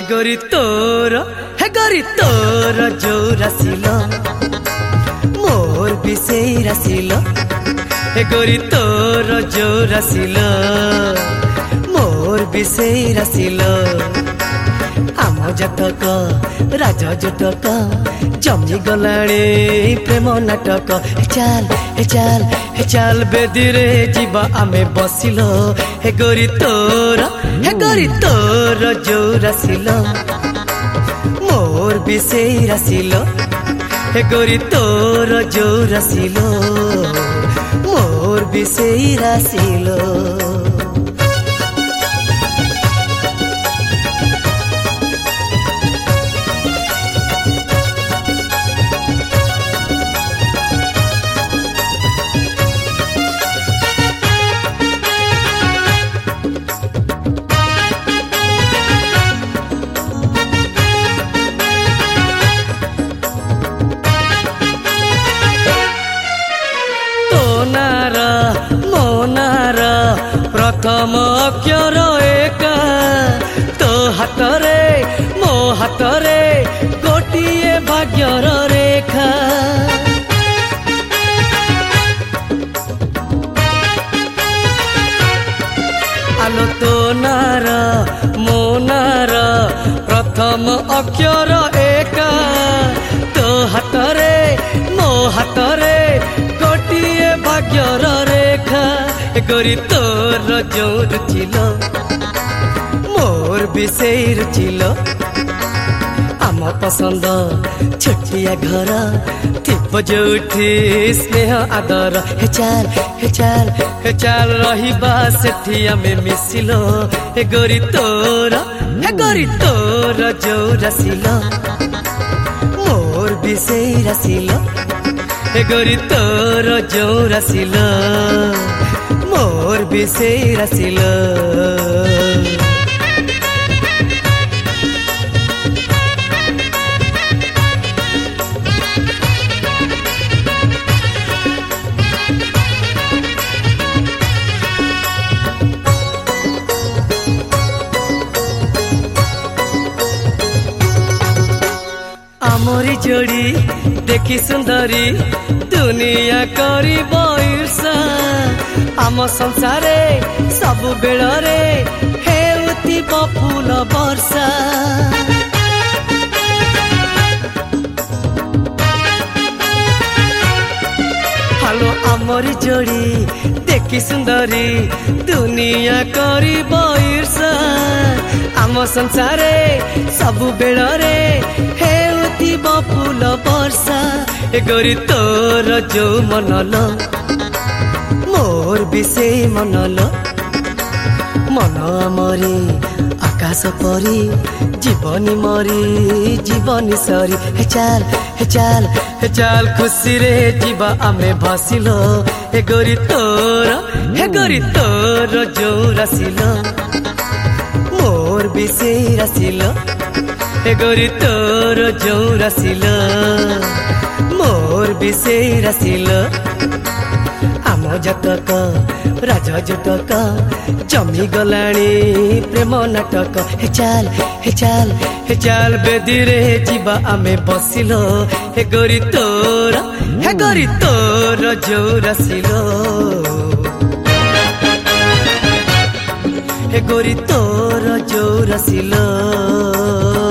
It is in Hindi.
गोरी तोर जो रसिल मोर भी से रसिल हे गोरी तोर जो रसिल मोर भी से रसिल आम जतक राज जतक जमी गलाणी प्रेम नाटक चाल चाल चाल बेदी रे जीवा आमे बसिल हे गोरी तोर जो रसिल मोर भी से रसिल हे गोरी तोर जो रसिल मोर भी से रसिल प्रथम अक्षर एका तो हाथरे मो हाथरे गोटिए भाग्यर रेखा आलो तो नार मो नार प्रथम अक्षर एका तो हाथरे मो हाथरे गोटिए भाग्यर रेखा गोरी तोर जो रुचिल मोर भी से रुचिल आम पसंद छोटिया घर थिप जोठी स्नेह आदर हे चाल रहिबा सेठी आमे मिसिलो हे गोरी तोर जो रसिल मोर भी से रसिल हे गोरी तोर जो रसिल मोर भी से रसिल आमरी जोड़ी देखी सुंदरी दुनिया करी ईर्षा आम संसारे सबु बेलरे हेउथिब फूल वर्षा हालो आमरी जोड़ी देखी सुंदरी दुनिया करी ईर्षा आम संसारे सबु बेलरे हेउथिब फूल वर्षा ए गोरी तोर जो मनल मोर भी से मनल मन आमरी आकाश परी जीवनी मरी जीवनी सरी हे चाल खुशी रे जीवा आमे भसिल हे गोरी तोर जो रसिल मोर भी से रसिल हे गोरी तोर जो रसिल मोर भी से रसिल आम जतक राज जतक जमी गलाणी प्रेम नाटक हे चाल बेदी रे जीवा आमे बसिल हे गोरी तोर जो रसिल हे गोरी तोर जो रसिल।